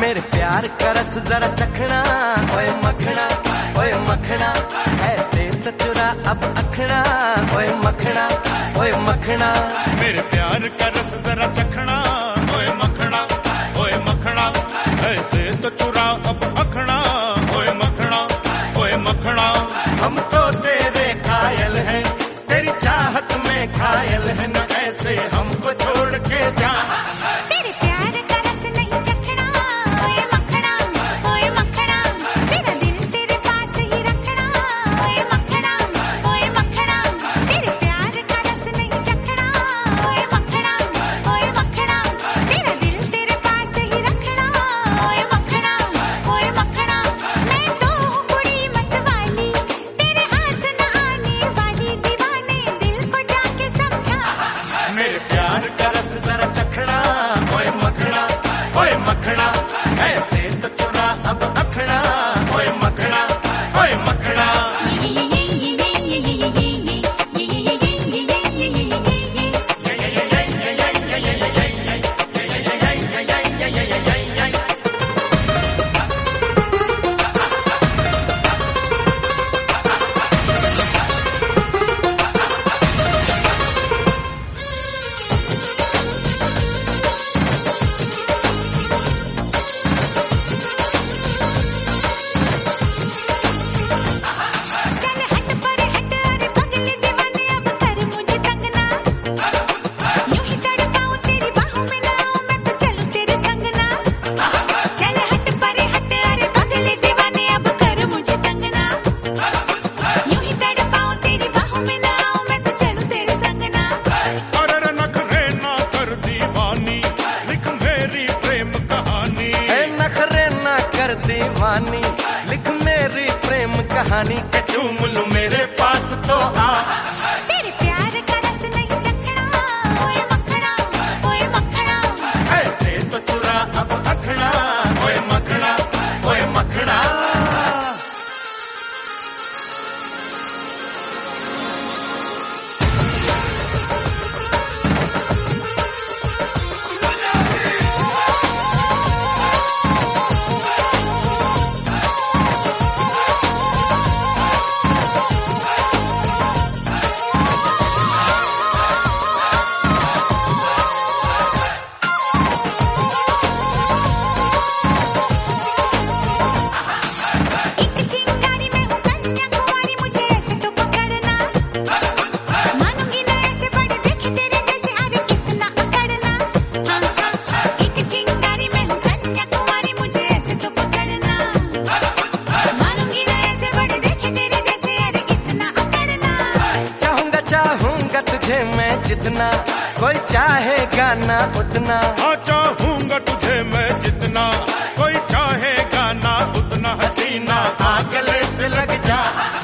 मेरे प्यार का रस जरा चखना, ओए मखना, ओए मखना, ऐसे तो चुरा अब अखना, ओए मखना, ओए मखना। मेरे प्यार का रस जरा चखना, ओए मखना, ओए मखना, ऐसे तो चुरा अब अखना, ओए मखना, ओए मखना। हम तो तेरे घायल हैं, तेरी चाहत में घायल है, न ऐसे हमको छोड़ के जा। तेरे प्यार का रस नहीं चखना, ओए मखना, ओए मखना, मेरा दिल तेरे पास ही रखना, ओए मखना, ओए मखना। तेरे प्यार का रस नहीं चखना, ओए मखना, ओए मखना, मेरा दिल तेरे पास ही रखना, ओए मखना, ओए मखना। मैं तो हूँ कुड़ी मतवाली, तेरे हाथ न आने वाली, दीवाने दिल को जाके समझा। मेरे प्यार का रस जरा चखना, ओए मखना, ओए मखना, ऐसे तो चुरा अब अखना, ओए मखना, ओए मखना। चल हट पर हट, अरे पगले दीवाने अब कर मुझे तंग ना। यूं ही तड़पाऊं तेरी बाहों में ना आऊं मैं तो चलूं तेरे संग ना। चल हट पर हट, अरे पगले दीवाने अब कर मुझे तंग ना। यूं ही तड़पाऊं तेरी बाहों में ना आऊं मैं तो चलूं तेरे संग ना। अरे नखरे ना कर दीवानी, लिख मेरी प्रेम कहानी। ए नखरे ना कर दीवानी, लिख मेरी प्रेम कहानी, के चूम लूं मेरे पास तो आ। तेरे प्यार का रस नहीं चखना, ओए मखना, ओए मखना। ऐसे तो चुरा अब अखना, ओए मखना, ओए मखना। एक चिंगारी में हूँ कन्याकुमारी, मुझे ऐसे तो पकड़ना। मानूंगी ना ऐसे बड़े देखे तेरे जैसे, अरे कितना अकड़ना। हाँ हाँ हाँ, एक चिंगारी में हूँ कन्याकुमारी, मुझे ऐसे तो पकड़ना। मानूंगी ना ऐसे बड़े देखे तेरे जैसे, अरे कितना अकड़ना। चाहूंगा चाहूंगा तुझे मैं जितना, कोई चाहेगा ना उतना। हाँ चाहूंगा तुझे मैं जितना, कोई चाहेगा ना उतना। हसीना आ गले से लग जा।